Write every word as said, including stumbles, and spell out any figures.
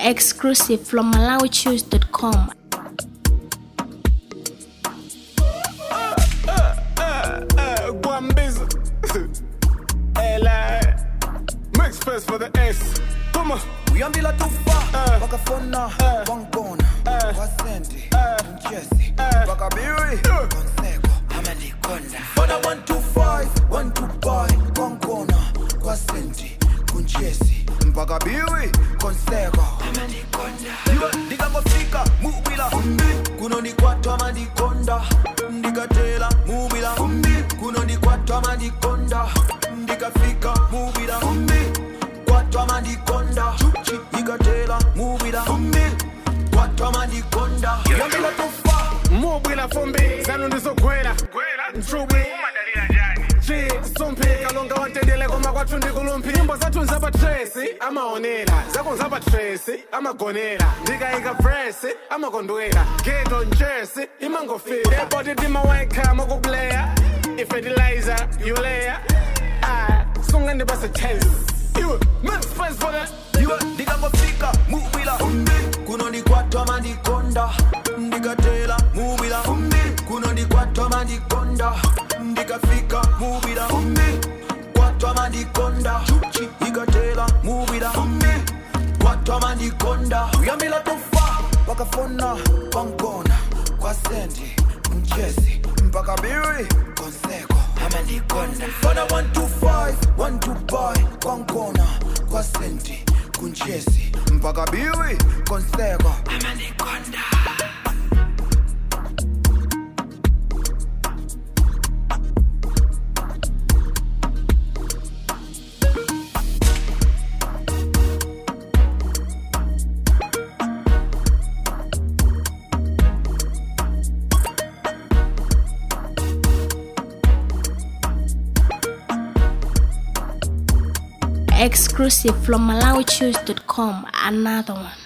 Exclusive from Malawi Choose dot com. Mix first for the S. Come on. We are Mila Tufa, Wakafona, Wangona, Wasenti, Jesse, Wakabiri, Consego, Amanikonda. Fona one two five, one two five, Wangona, Wasenti, Kunchesi, Wakabiri, Consego, Amanikonda. Diga Mofika, Mubila, Kunoni Quato Amanikonda, Digatela, Mubila, Kunoni Quato Amanikonda, Digafika, Mubila, Quato Amanikonda, Digatela, Mubila, Quato Amanikonda. Yamila Tufa, Mubila Fumbi, Zanundo Guera, Truby, G, Sumpi, Kalonga Wantedele, Gomagatundi Gulumpi, Mbozatun Zaba Tracy, Ama Onela, Zakon Zaba Tracy, Ama Gonela, Diga Ega Presi, Ama Gonduela, Gate on Jersey, Imango Fit, Everybody Dima Wanka, Mogo Blair, if fertilizer, you layer, ah, Sung and the Bassa Tense. You, man, space for that. You, Diga Mofika, Mubila, Kunoni Quato Amanikonda, Digatela, Mubila, Kunoni Quato Amanikonda, Digafika, Mubila, Quato Amanikonda, Digatela, Mubila, Quato Amanikonda. Yamila Tufa, Wakafona, Wangona, Kwasenti, Mchesi, Mpakabiri, Consego, Amanikonda. Fona one two five, one two five, Wangona, Kwasenti, Kunchesi, Mpakabiri, Consego, Amanikonda. Exclusive from Malawi Choose dot com. Another one.